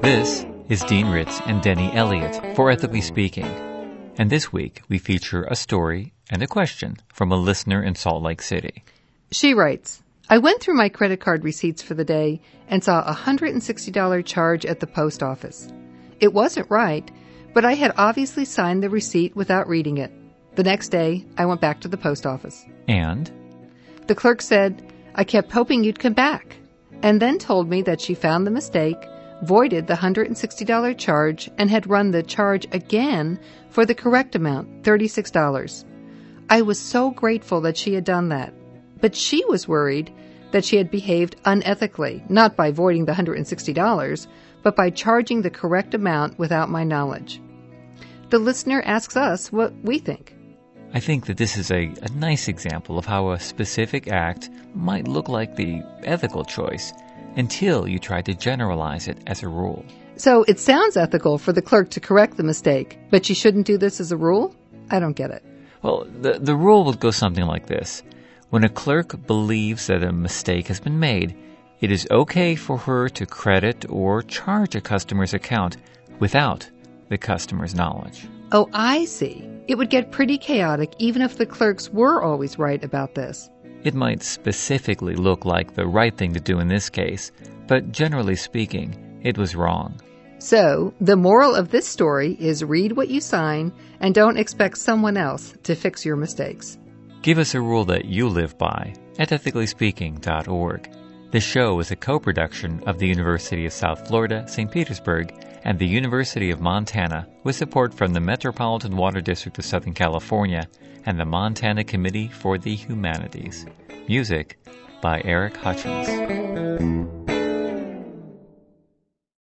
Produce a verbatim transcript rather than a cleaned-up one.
This is Dean Ritz and Denny Elliott for Ethically Speaking. And this week we feature a story and a question from a listener in Salt Lake City. She writes, I went through my credit card receipts for the day and saw a one hundred sixty dollars charge at the post office. It wasn't right, but I had obviously signed the receipt without reading it. The next day, I went back to the post office. And? The clerk said, I kept hoping you'd come back, and then told me that she found the mistake, voided the one hundred sixty dollars charge, and had run the charge again for the correct amount, thirty-six dollars. I was so grateful that she had done that. But she was worried that she had behaved unethically, not by voiding the one hundred sixty dollars, but by charging the correct amount without my knowledge. The listener asks us what we think. I think that this is a, a nice example of how a specific act might look like the ethical choice until you try to generalize it as a rule. So it sounds ethical for the clerk to correct the mistake, but she shouldn't do this as a rule? I don't get it. Well, the, the rule would go something like this. When a clerk believes that a mistake has been made, it is okay for her to credit or charge a customer's account without the customer's knowledge. Oh, I see. It would get pretty chaotic even if the clerks were always right about this. It might specifically look like the right thing to do in this case, but generally speaking, it was wrong. So, the moral of this story is read what you sign and don't expect someone else to fix your mistakes. Give us a rule that you live by at ethically speaking dot org. This show is a co-production of the University of South Florida, Saint Petersburg, and the University of Montana, with support from the Metropolitan Water District of Southern California and the Montana Committee for the Humanities. Music by Eric Hutchins.